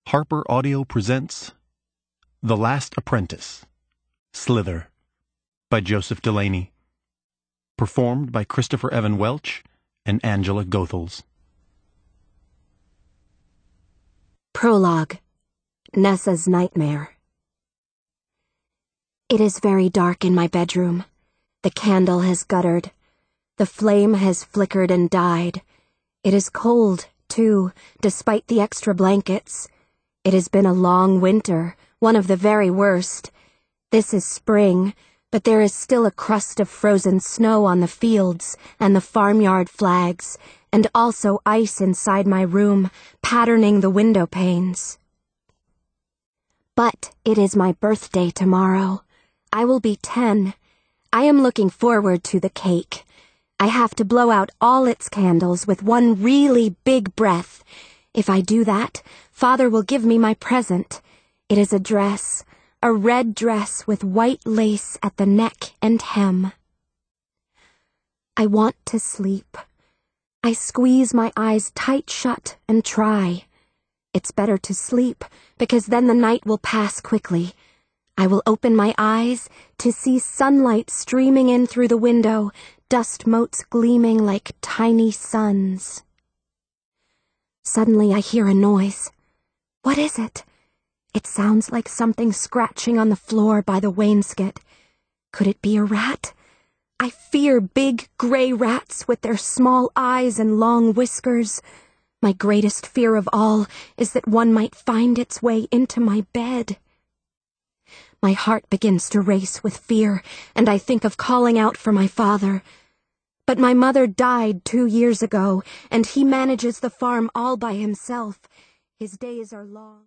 Harper Audio presents The Last Apprentice, Slither, by Joseph Delaney. Performed by Christopher Evan Welch and Angela Goethals. Prologue. Nessa's Nightmare. It is very dark in my bedroom. The candle has guttered. The flame has flickered and died. It is cold, too, despite the extra blankets. It has been a long winter, one of the very worst. This is spring, but there is still a crust of frozen snow on the fields and the farmyard flags, and also ice inside my room, patterning the window panes. But it is my birthday tomorrow. I will be 10. I am looking forward to the cake. I have to blow out all its candles with one really big breath. If I do that, Father will give me my present. It is a dress, a red dress with white lace at the neck and hem. I want to sleep. I squeeze my eyes tight shut and try. It's better to sleep, because then the night will pass quickly. I will open my eyes to see sunlight streaming in through the window, dust motes gleaming like tiny suns. Suddenly I hear a noise. What is it? It sounds like something scratching on the floor by the wainscot. Could it be a rat? I fear big gray rats with their small eyes and long whiskers. My greatest fear of all is that one might find its way into my bed. My heart begins to race with fear, and I think of calling out for my father. But my mother died 2 years ago, and he manages the farm all by himself. His days are long.